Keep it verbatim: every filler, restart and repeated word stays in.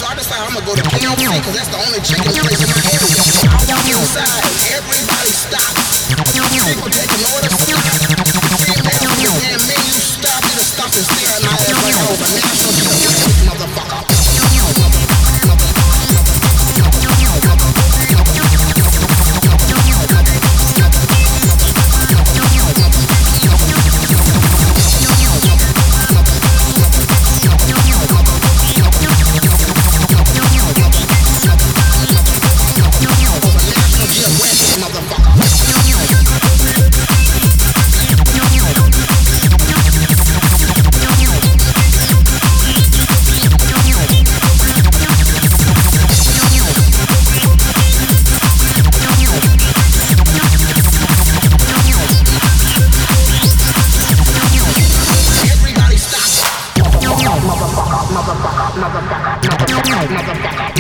I decided I'm gonna go to K F C because that's the only chicken place in my area. I walk inside and everybody stops. People taking orders. Damn menu stop and stop and stare at my ass like I was a national geographic motherfucker. Motherfucker, motherfucker, motherfucker, motherfucker, motherfucker.